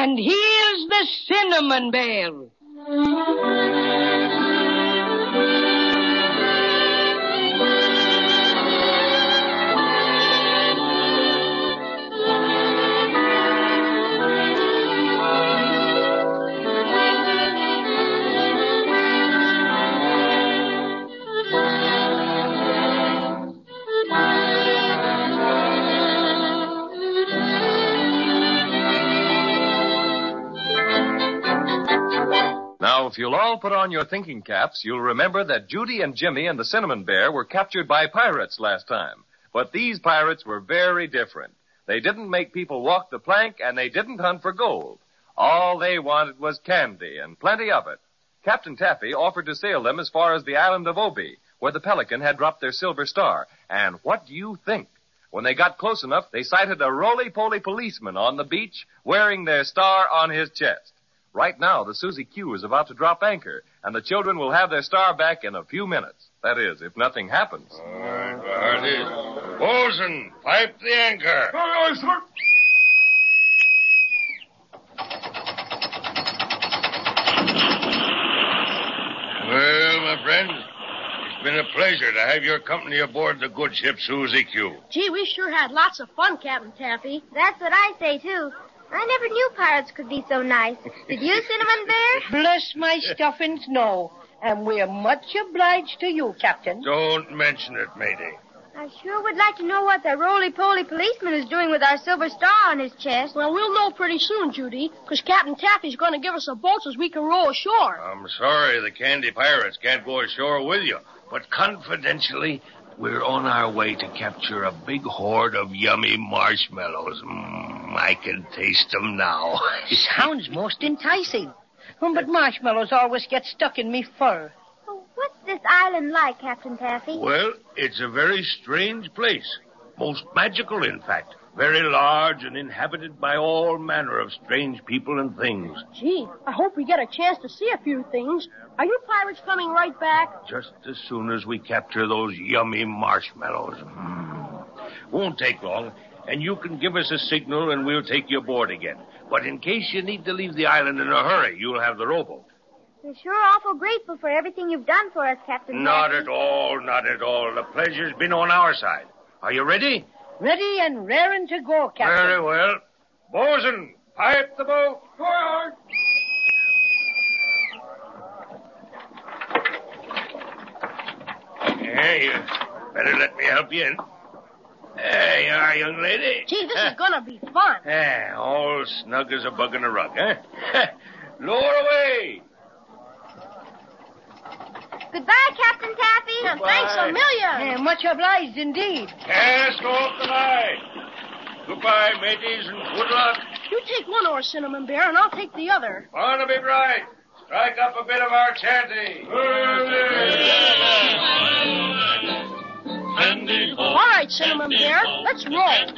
And here's the Cinnamon Bear. Now, if you'll all put on your thinking caps, you'll remember that Judy and Jimmy and the Cinnamon Bear were captured by pirates last time. But these pirates were very different. They didn't make people walk the plank, and they didn't hunt for gold. All they wanted was candy, and plenty of it. Captain Taffy offered to sail them as far as the island of Obi, where the Pelican had dropped their silver star. And what do you think? When they got close enough, they sighted a roly-poly policeman on the beach wearing their star on his chest. Right now, the Susie Q is about to drop anchor, and the children will have their star back in a few minutes. That is, if nothing happens. All right, Bosun, pipe the anchor. Aye, sir. Well, my friend, it's been a pleasure to have your company aboard the good ship Susie Q. Gee, we sure had lots of fun, Captain Taffy. That's what I say, too. I never knew pirates could be so nice. Did you, Cinnamon Bear? Bless my stuffings, no. And we're much obliged to you, Captain. Don't mention it, matey. I sure would like to know what the roly-poly policeman is doing with our silver star on his chest. Well, we'll know pretty soon, Judy, because Captain Taffy's going to give us a boat so we can row ashore. I'm sorry the candy pirates can't go ashore with you, but confidentially, we're on our way to capture a big hoard of yummy marshmallows. I can taste them now. Sounds most enticing. But marshmallows always get stuck in me fur. Oh, what's this island like, Captain Taffy? Well, it's a very strange place. Most magical, in fact. Very large and inhabited by all manner of strange people and things. Gee, I hope we get a chance to see a few things. Are you pirates coming right back? Just as soon as we capture those yummy marshmallows. Won't take long, and you can give us a signal and we'll take you aboard again. But in case you need to leave the island in a hurry, you'll have the rowboat. We're sure awful grateful for everything you've done for us, Captain Not Taffy. at all, not at all. The pleasure's been on our side. Are you ready? Ready and raring to go, Captain. Very well. Bosun, pipe the boat. Aye, Yeah, you better let me help you in. There you are, young lady. Gee, this is going to be fun. Yeah, all snug as a bug in a rug, huh? Lower away. Goodbye, Captain Taffy. And thanks a million. Much obliged indeed. Cast off the line. Goodbye, mateys, and good luck. You take one oar, Cinnamon Bear, and I'll take the other. Barnaby Bright, strike up a bit of our chanty. All right, Cinnamon Bear, let's roll.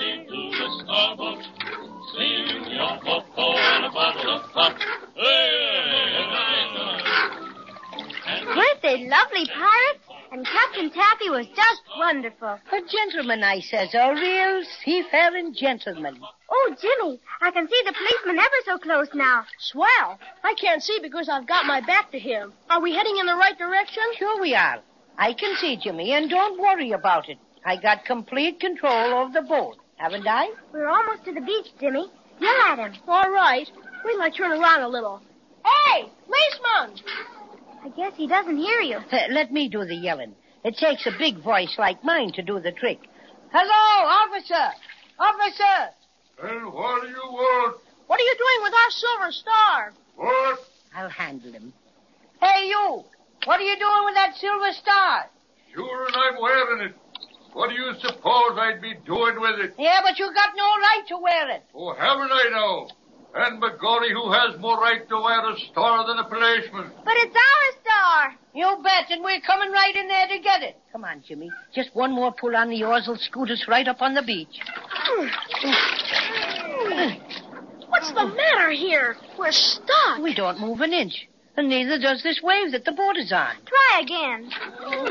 Weren't they lovely pirates? And Captain Taffy was just wonderful. A gentleman, I says, a real seafaring gentleman. Oh, Jimmy, I can see the policeman ever so close now. Swell. I can't see because I've got my back to him. Are we heading in the right direction? Sure we are. I can see, Jimmy, and don't worry about it. I got complete control of the boat, haven't I? We're almost to the beach, Jimmy. Yell at him. All right. Wait till I turn around a little. Hey, policeman! I guess he doesn't hear you. Let me do the yelling. It takes a big voice like mine to do the trick. Hello, officer! Officer! And what do you want? What are you doing with our silver star? What? I'll handle him. Hey, you! What are you doing with that silver star? Sure, and I'm wearing it. What do you suppose I'd be doing with it? Yeah, but you got no right to wear it. Oh, haven't I now? And begorry, who has more right to wear a star than a policeman? But it's our star. You bet, and we're coming right in there to get it. Come on, Jimmy. Just one more pull on the oars will scoot us right up on the beach. What's the matter here? We're stuck. We don't move an inch, and neither does this wave that the boat is on. Try again.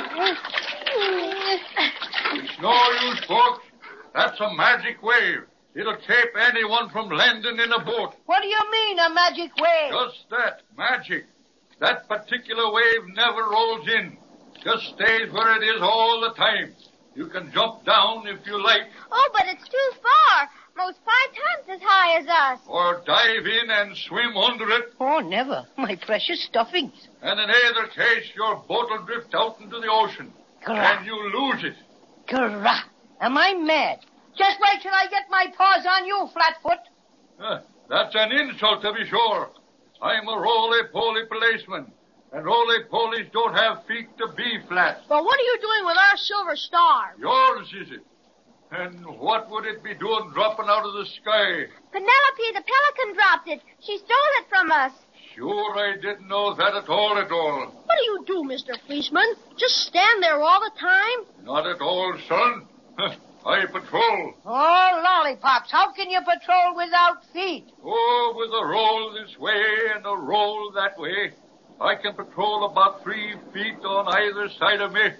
It's no use, folks. That's a magic wave. It'll keep anyone from landing in a boat. What do you mean, a magic wave? Just that, magic. That particular wave never rolls in. Just stays where it is all the time. You can jump down if you like. Oh, but it's too far. Most 5 times as high as us. Or dive in and swim under it. Oh, never. My precious stuffings. And in either case, your boat will drift out into the ocean. Grah. And you'll lose it. Grah. Am I mad? Just wait till I get my paws on you, Flatfoot. That's an insult, to be sure. I'm a roly-poly policeman. And roly-polies don't have feet to be flat. But what are you doing with our silver star? Yours, is it? And what would it be doing dropping out of the sky? Penelope the pelican dropped it. She stole it from us. Sure, I didn't know that at all. What do you do, Mr. Policeman? Just stand there all the time? Not at all, son. I patrol. Oh, lollipops, how can you patrol without feet? Oh, with a roll this way and a roll that way, I can patrol about 3 feet on either side of me.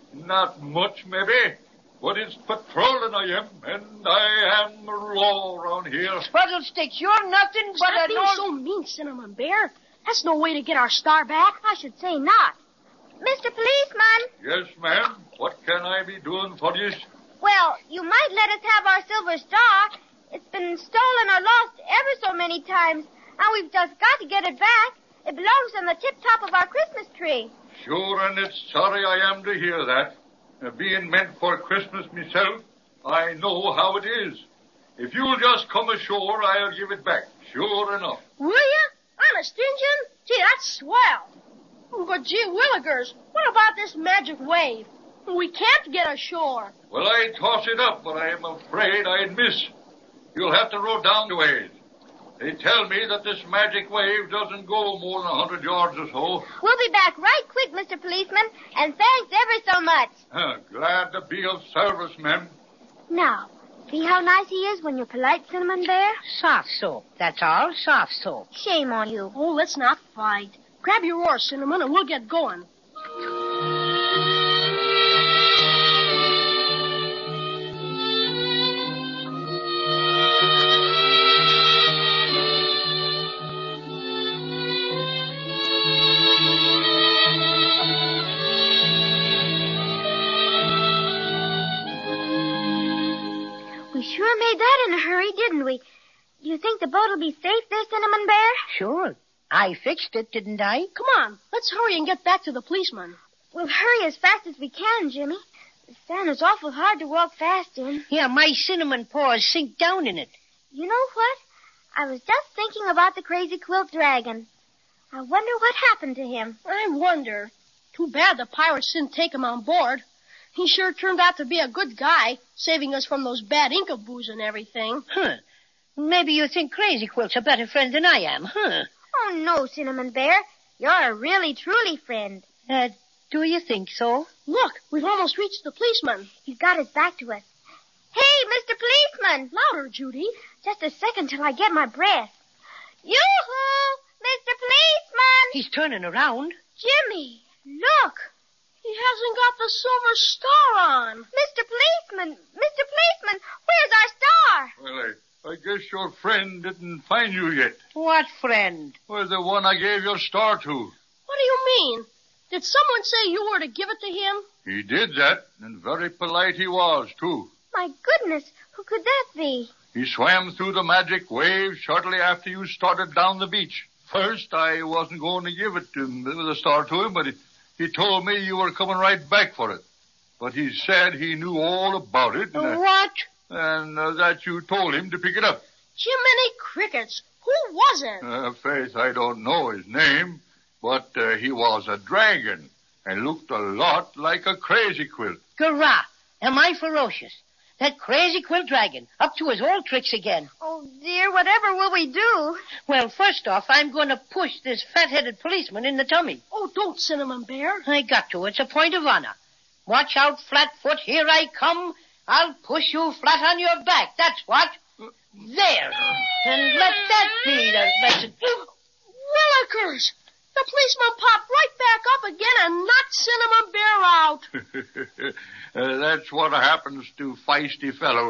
Not much, maybe, but it's patrolling I am, and I am the law around here. Spuddlesticks, you're nothing but Stop a... being so mean, Cinnamon Bear. That's no way to get our star back. I should say not. Mr. Policeman. Yes, ma'am. What can I be doing for you? Well, you might let us have our silver star. It's been stolen or lost ever so many times, and we've just got to get it back. It belongs on the tip-top of our Christmas tree. Sure, and it's sorry I am to hear that. Being meant for Christmas myself, I know how it is. If you'll just come ashore, I'll give it back. Sure enough. Will you? Honest, Injun? Gee, that's swell. But gee willikers, what about this magic wave? We can't get ashore. Well, I'd toss it up, but I'm afraid I'd miss. You'll have to row down the ways. They tell me that this magic wave doesn't go more than 100 yards or so. We'll be back right quick, Mr. Policeman, and thanks ever so much. Glad to be of service, ma'am. Now, see how nice he is when you're polite, Cinnamon Bear? Soft soap, that's all, soft soap. Shame on you. Oh, let's not fight. Grab your oar, Cinnamon, and we'll get going. We sure made that in a hurry, didn't we? Do you think the boat will be safe there, Cinnamon Bear? Sure. I fixed it, didn't I? Come on, let's hurry and get back to the policeman. We'll hurry as fast as we can, Jimmy. The sand is awful hard to walk fast in. Yeah, my cinnamon paws sink down in it. You know what? I was just thinking about the crazy quilt dragon. I wonder what happened to him. I wonder. Too bad the pirates didn't take him on board. He sure turned out to be a good guy, saving us from those bad Incaboos and everything. Huh. Maybe you think Crazy Quilt's a better friend than I am, huh? Oh, no, Cinnamon Bear. You're a really, truly friend. Do you think so? Look, we've almost reached the policeman. He's got his back to us. Hey, Mr. Policeman! Louder, Judy. Just a second till I get my breath. Yoo-hoo! Mr. Policeman! He's turning around. Jimmy, look! He hasn't got the silver star on. Mr. Policeman! Mr. Policeman! Where's our star? Well, I guess your friend didn't find you yet. What friend? Well, the one I gave your star to. What do you mean? Did someone say you were to give it to him? He did that, and very polite he was, too. My goodness, who could that be? He swam through the magic wave shortly after you started down the beach. First, I wasn't going to give it to him, the star to him, but he told me you were coming right back for it. But he said he knew all about it. What? And that you told him to pick it up. Jiminy Crickets. Who was it? Faith, I don't know his name, but he was a dragon and looked a lot like a crazy quilt. Garah, am I ferocious? That crazy quilt dragon, up to his old tricks again. Oh, dear, whatever will we do? Well, first off, I'm going to push this fat-headed policeman in the tummy. Oh, don't, Cinnamon Bear. I got to. It's a point of honor. Watch out, Flatfoot. Here I come. I'll push you flat on your back. That's what. There. And let that be the message. Willikers! The policeman popped right back up again and knocked Cinnamon Bear out. That's what happens to feisty fellows.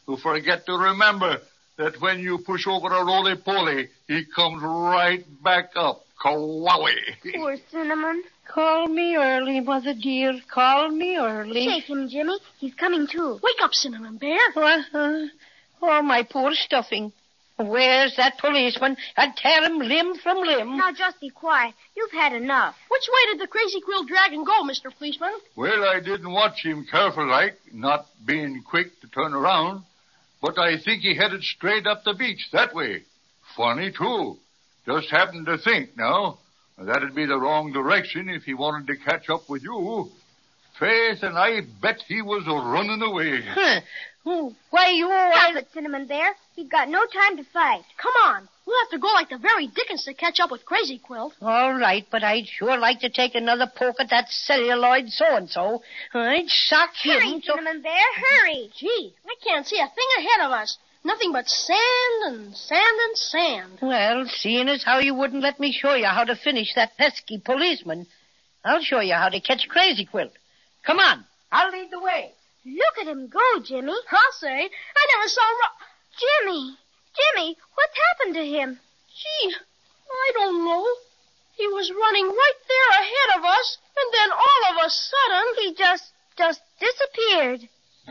who forget to remember that when you push over a roly-poly, he comes right back up. Kawowie. Poor Cinnamon. Call me early, Mother dear. Call me early. Shake him, Jimmy. He's coming too. Wake up, Cinnamon Bear. Oh, my poor stuffing. Where's that policeman? I'd tear him limb from limb. Now just be quiet. You've had enough. Which way did the Crazy Quill Dragon go, Mr. Policeman? Well, I didn't watch him careful like, not being quick to turn around. But I think he headed straight up the beach, that way. Funny, too. Just happened to think, now, that'd be the wrong direction if he wanted to catch up with you. Faith, and I bet he was running away. Why, you all... Stop it, Cinnamon Bear. We've got no time to fight. Come on. We'll have to go like the very Dickens to catch up with Crazy Quill. All right, but I'd sure like to take another poke at that celluloid so-and-so. I'd sock him. Hurry, Cinnamon Bear, hurry. Gee, I can't see a thing ahead of us. Nothing but sand and sand and sand. Well, seeing as how you wouldn't let me show you how to finish that pesky policeman, I'll show you how to catch Crazy Quill. Come on, I'll lead the way. Look at him go, Jimmy. I'll say. I never saw Jimmy, what's happened to him? Gee, I don't know. He was running right there ahead of us, and then all of a sudden... He just disappeared.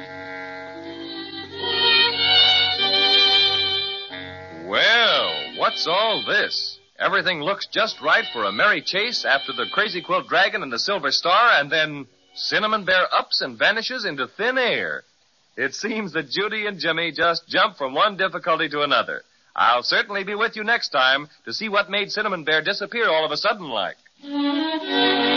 Well, what's all this? Everything looks just right for a merry chase after the Crazy Quilt Dragon and the Silver Star, and then Cinnamon Bear ups and vanishes into thin air. It seems that Judy and Jimmy just jump from one difficulty to another. I'll certainly be with you next time to see what made Cinnamon Bear disappear all of a sudden like.